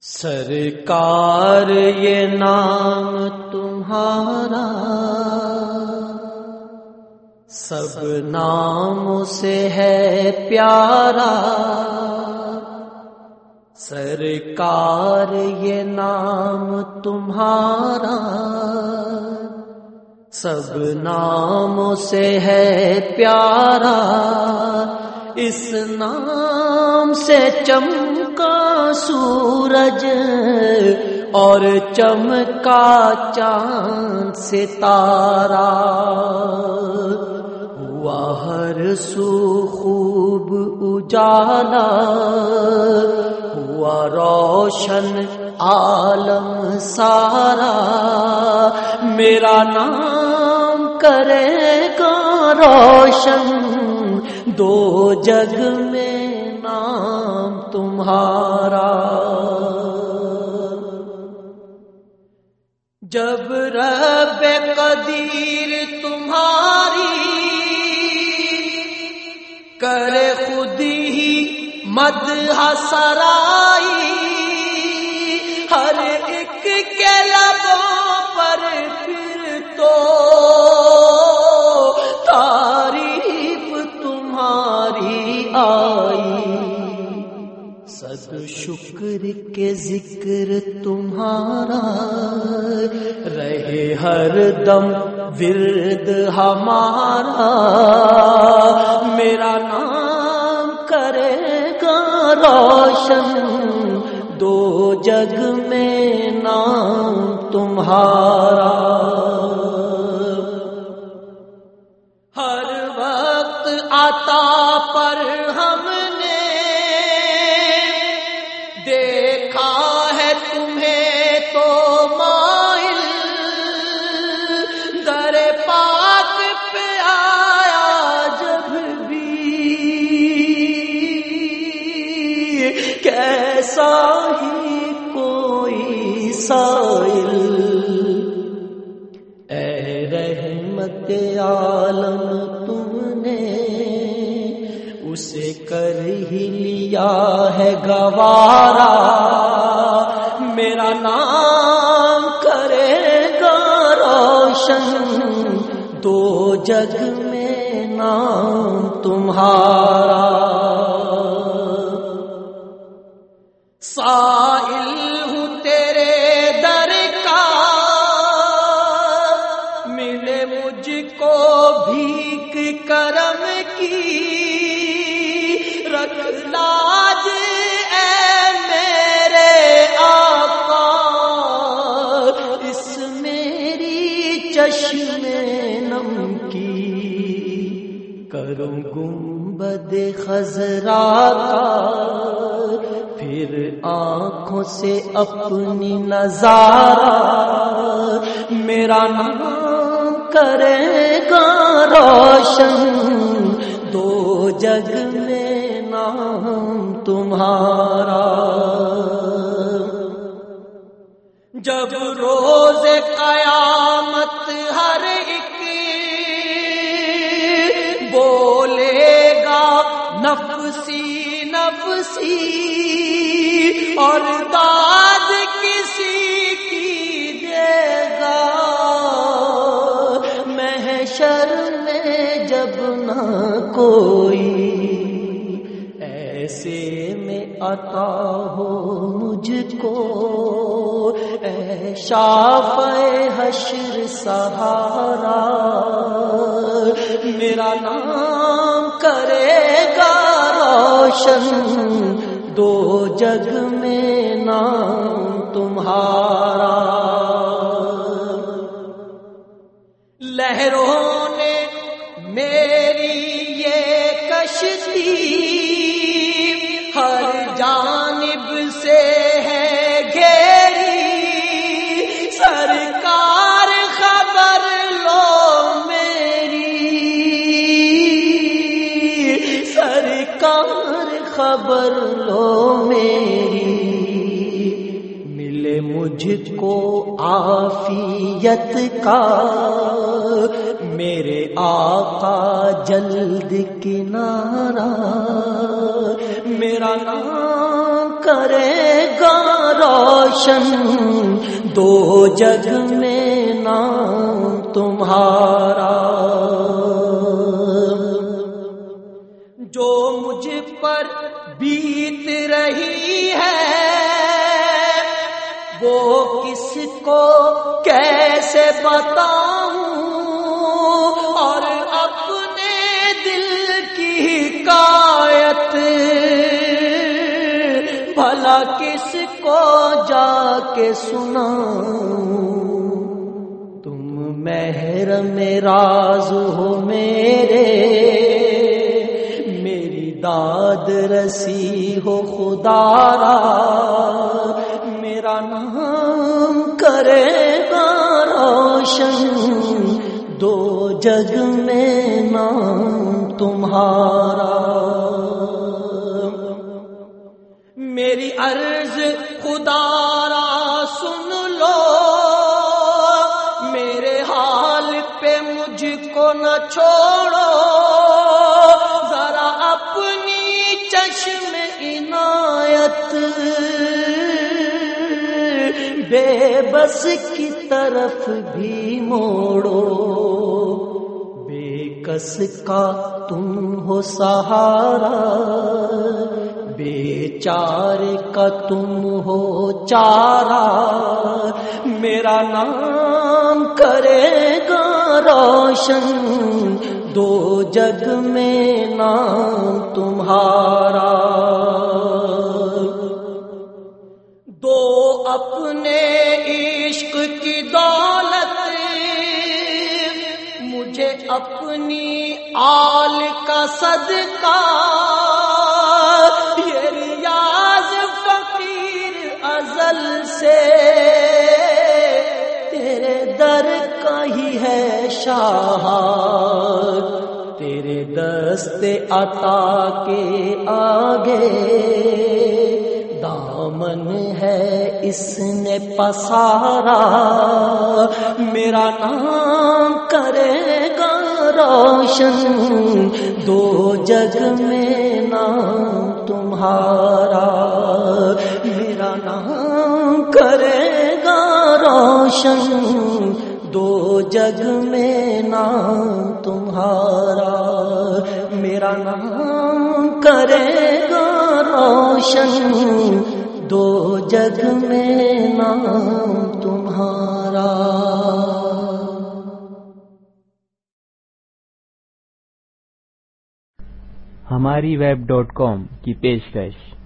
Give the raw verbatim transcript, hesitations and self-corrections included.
سرکار یہ نام تمہارا سب ناموں سے ہے پیارا، سرکار یہ نام تمہارا سب ناموں سے ہے پیارا، اس نام سے چمکا سورج اور چمکا چاند ستارہ، ہوا ہر سو خوب اجالا، ہوا روشن عالم سارا، میرا نام کرے گا روشن دو جگ میں نام تمہارا۔ جب رب قدیر تمہاری کرے خود ہی مدح سرائی، ہر ایک کے لبوں پر پھر تو تعریف تمہاری آئی، صد شکر کے ذکر تمہارا رہے ہر دم ورد ہمارا، میرا نام کرے گا روشن دو جگ میں نام تمہارا۔ ہر وقت عطا پر ہم نے دیکھا ہے تمہیں تو مائل، در پاک پہ آیا جب بھی کیسا ہی کوئی سائل، اے رحمت عالم تم نے اسے کر ہی لیا ہے گوارا، میرا نام کرے گا روشن دو جگ میں نام تمہارا۔ سائل ہوں تیرے در کا ملے مجھ کو بھیک کرم کی، رکھ لاج اے میرے آقا اس میری چشم نم کی، کروں گنبد خضرا کا پھر آنکھوں سے اپنی نظارہ، میرا نام کرے گا روشن دو جگ میں نام تمہارا۔ جب روز قیامت ہر ایک بولے گا نفسی نفسی اور داد کسی کی دے گا، محشر میں جب نہ کوئی ایسے میں عطا ہو مجھ کو، اے شافع حشر سہارا، میرا نام کرے گا روشن دو جگ میں نام تمہارا۔ لہروں نے میری یہ کشتی ہر جانب سے ہے گھیری، سرکار خبر لو میری، سرکار خبر لو میری، ملے مجھ کو عافیت کا میرے آقا جلد کنارہ، میرا نام کرے گا روشن، دو جگ میں نام تمہارا۔ جو مجھ پر بیت رہی ہے وہ کس کو کیسے بتاؤں، اور اپنے دل کی حکایت بھلا کس کو جا کے سناؤں۔ تم محرم راز ہو میرے، میری داد رسی ہو خدا را، میرا نام کرے گا روشن، دو جگ میں نام تمہارا۔ میری عرض خدا را سن لو، میرے حال پہ مجھ کو نہ چھوڑو، ذرا اپنی چشم عنایت بے بس کی طرف بھی موڑو۔ بے کس کا تم ہو سہارا، بے چارے کا تم ہو چارہ، میرا نام کرے گا روشن، دو جگ میں نام تمہارا۔ دو اپنے عشق کی دولت مجھے اپنی آل کا صدقہ، یہ ریاض فقیر ازل سے تیرے در کا ہی ہے شاہ، تیرے دست عطا کے آگے دامن ہے اس نے پسارا، میرا نام کرے گا روشن، دو جگ میں نام تمہارا، میرا نام کرے گا روشن، دو جگ میں نام تمہارا، میرا نام کرے گا روشن، دو جگ میں نام تمہارا۔ ہماری ویب ڈاٹ کام کی پیشکش